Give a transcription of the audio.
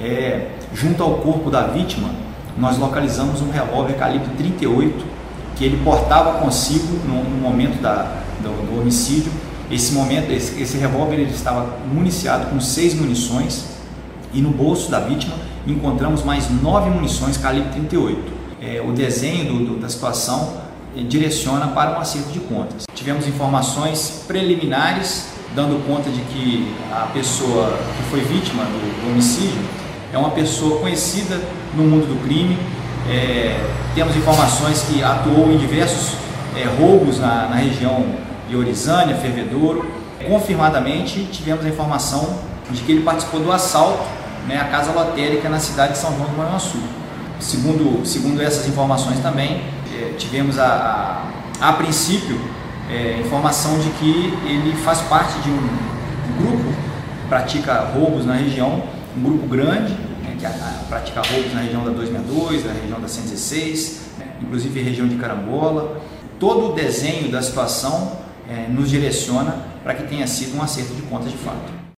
Junto ao corpo da vítima, nós localizamos um revólver calibre 38 que ele portava consigo no momento do homicídio. Esse revólver ele estava municiado com 6 munições e no bolso da vítima encontramos mais 9 munições calibre 38. O desenho da situação direciona para um acerto de contas. Tivemos informações preliminares dando conta de que a pessoa que foi vítima do homicídio é uma pessoa conhecida no mundo do crime. Temos informações que atuou em diversos roubos na região de Orizânia, Fervedouro. Confirmadamente tivemos a informação de que ele participou do assalto à casa lotérica na cidade de São João do Manhuaçu. Segundo essas informações também, tivemos a princípio informação de que ele faz parte de um grupo que pratica roubos na região, um grupo grande, que pratica roubos na região da 262, na região da 116, inclusive região de Carambola. Todo o desenho da situação nos direciona para que tenha sido um acerto de contas de fato.